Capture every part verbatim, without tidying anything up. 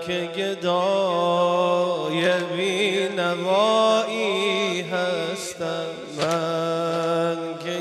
که گدای بینوایی هستم، من که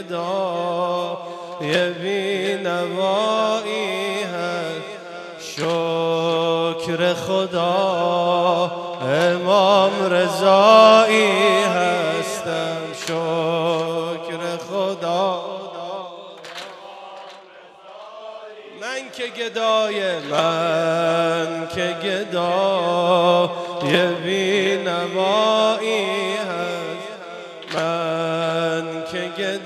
گدای بینوایی هستم. شکر خدا امام رضایی هستم، شکر خدا من که گدای من که گدای بینوایی هست، من که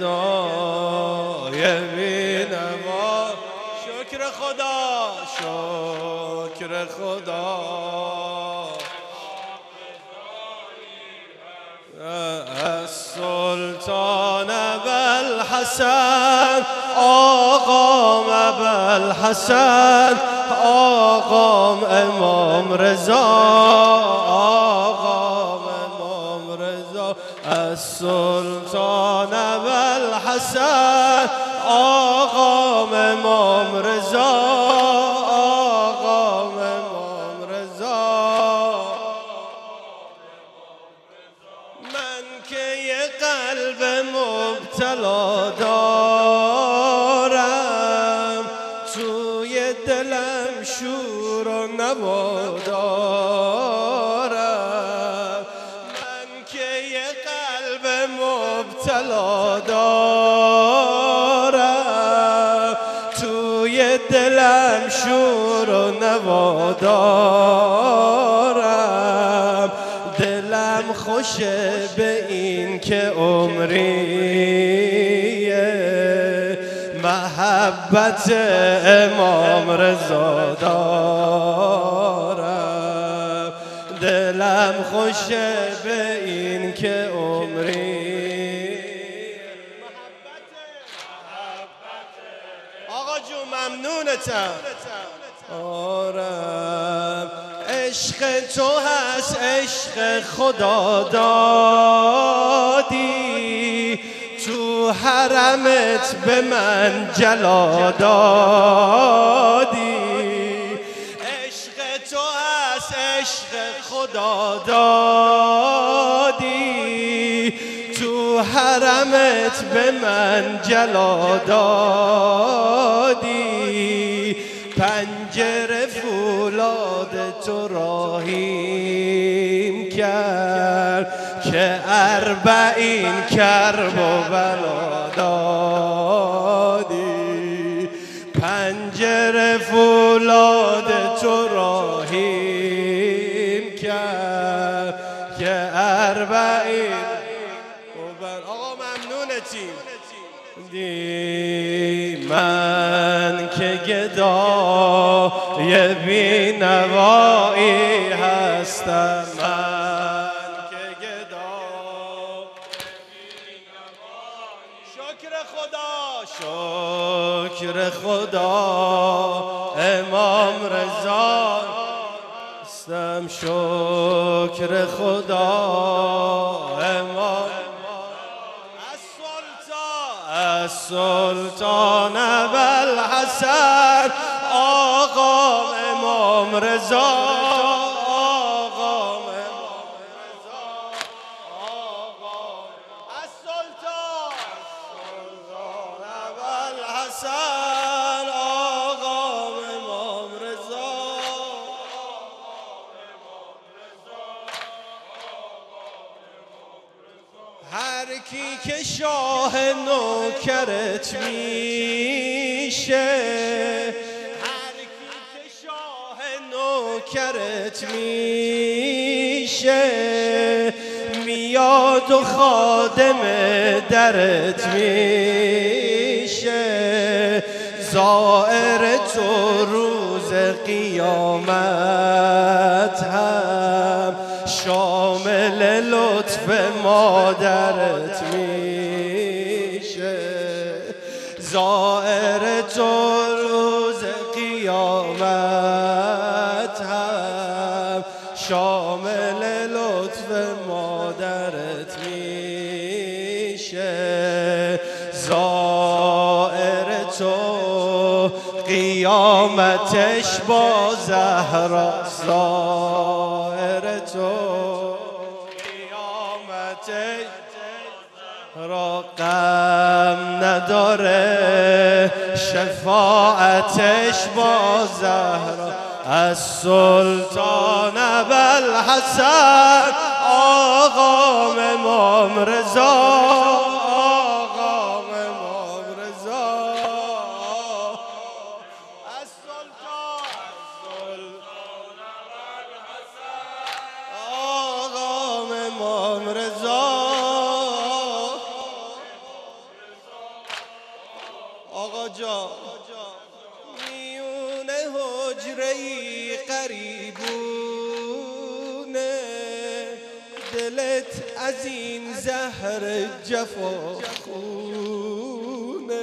گدای بینوایی. شکر خدا شکر خدا السلطان ابوالحسن آقام ابوالحسن آقام امام رضا، آقام امام رضا. السلطان ابوالحسن آقام امام رضا، آقام امام رضا. من که یه قلب مبتلا دارم، توی دلم شور و نوا دارم. من که یه قلب مبتلا دارم، توی دلم شور و نوا دارم. دلم خوشه به این که عمریه محبت امام رضا دارم. دلم خوشه به این که عمری آقا جون ممنونتم آرم. عشق تو هست عشق خدا دادی، تو حرمت به من جلا دادی. عشق تو هست عشق خدا دادی، تو حرمت به من جلا دادی. پنجره فولاد تو راهیم کرد که اربعین کرب و بلا دادی. پنجره فولاد تو راهیم کرد که اربعین. آقا ممنونتیم دی. من که گدای بینوایی هستم، من که گدای بینوایی. شکر خدا شکر خدا امام رضا هستم، شکر خدا امام. السلطان ابوالحسن آقام امام رضا، آقام امام رضا، آقام. السلطان ابوالحسن آقام امام رضا. هر کی که شاه نوکرت میشه، هر کی که شاه نوکرت میشه، میاد و خادم درت میشه. زائر تو روز قیامت هم شامل لطف مادرت میشه. زائر تو روز قیامت هم شامل لطف مادرت میشه. زائر تو قیامت قیامتش با زهرا ظاهر تو قیامتش را غم نداره شفاعتش با زهرا از سلطان ابوالحسن آقا امام رضا آقا امام رضا از سلطان آقا امام رضا آقا جا میونه حجره‌ای قریبونه دلت از این زهر جفا خونه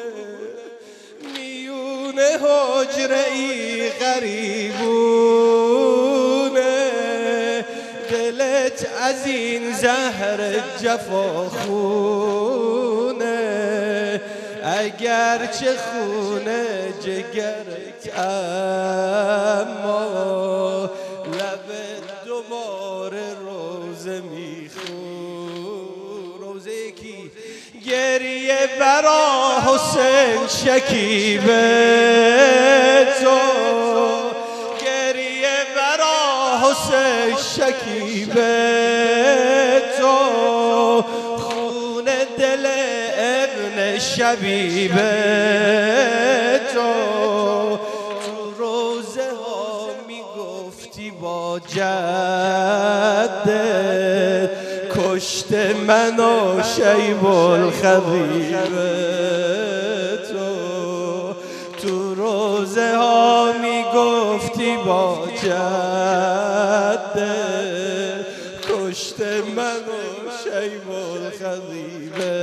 میونه حجره‌ای قریبونه دلت از این زهر جفا خونه اگرچه خونه جگرت اما لبت دوباره روزه میخون روزه کی گریه برا حسین شکیبه تو گریه برا حسین شکیبه تو خون دل ابن شبیبه تو تو روزه ها میگفتی با جدت کشت منو شیب الخبیبه تو تو روزه ها میگفتی با جدت کشت منو شیب الخبیبه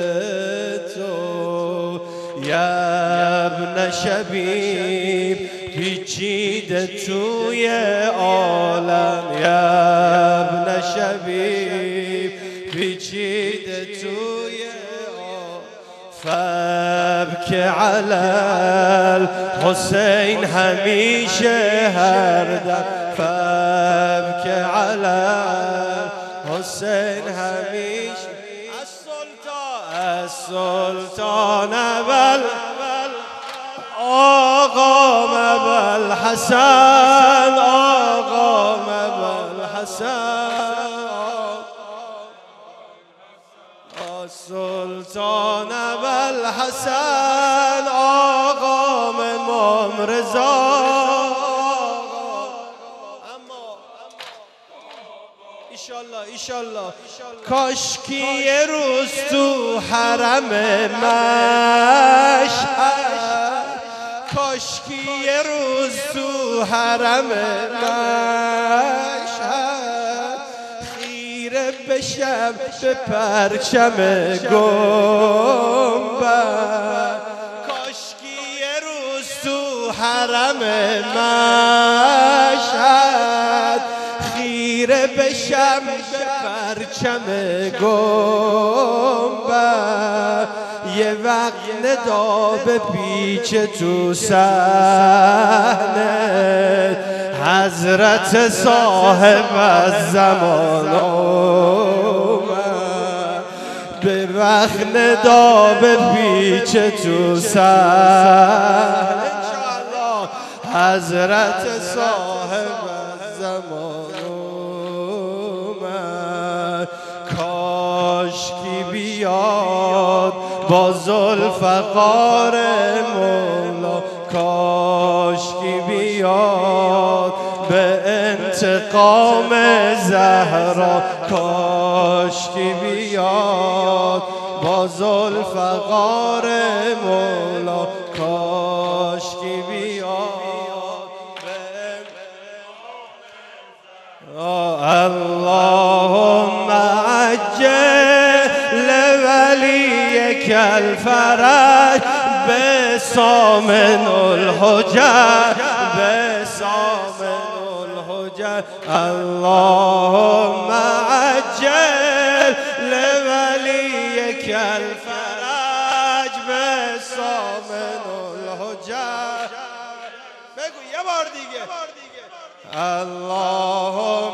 یا ابن شبیب پیچیده توی عالم یا ابن شبیب پیچیده توی عالم فبک علی الحسین همیشه هر دم فبک علی الحسین همیشه السلطان ابوال آقا ابوالحسن آقا ابوالحسن السلطان ابوالحسن آقا امام رضا ایشالله ایشالله کاشکی یه روز تو حرم مشهد کاشکی یه روز تو حرم مشهد خیره بشم به پرچم گنبد کاشکی یه روز تو حرم مشهد خیره بشم به پرچم گنبد یه وقت ندا به پیچ تو صحنه حضرت صاحب از زمان اومد به وقت ندا به پیچ تو صحنه انشاءالله حضرت صاحب از زمان اومد کاشکی بیاد با ذوالفقار مولا کاشکی بیاد به انتقام زهرا کاشکی بیاد با ذوالفقار مولا کاشکی بیاد اللهم عجل لولیک الفرج بسامن الحجج بسامن الحجج اللهم عجل لولیک الفرج بسامن الحجج اللهم